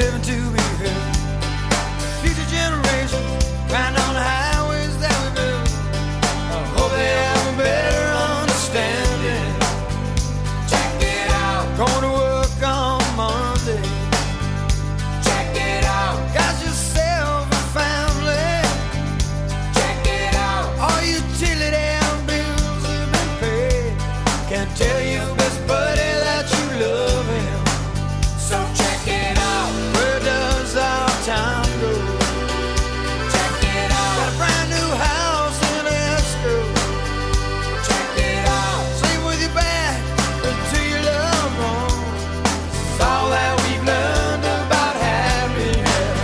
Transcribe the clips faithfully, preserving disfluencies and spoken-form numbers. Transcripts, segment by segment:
living to be heard. Future generations grind on the highways that we build. I hope they have a better understanding. Check it out. Going to work on Monday. Check it out. Got yourself a family. Check it out. All utility and bills have been paid. Can't tell your best buddy that you love him. So check it out. Where does our time go? Check it out. Got a brand new house in escrow. Check it out. Sleep with your back to your loved ones. It's all that we've learned about happiness.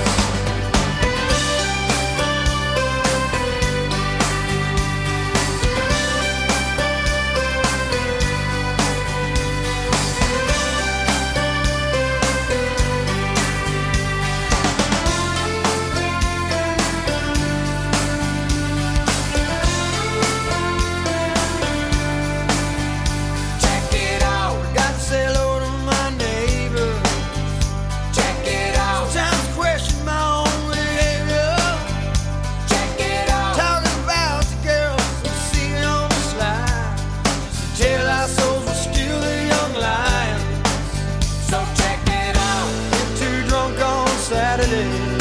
Check it out. Got to say hello to my neighbor. Check it out. Sometimes question my own behavior. Check it out. Talking about the girls we see on the slide. To tell our souls we're still the young lions. So check it out. Get too drunk on Saturday.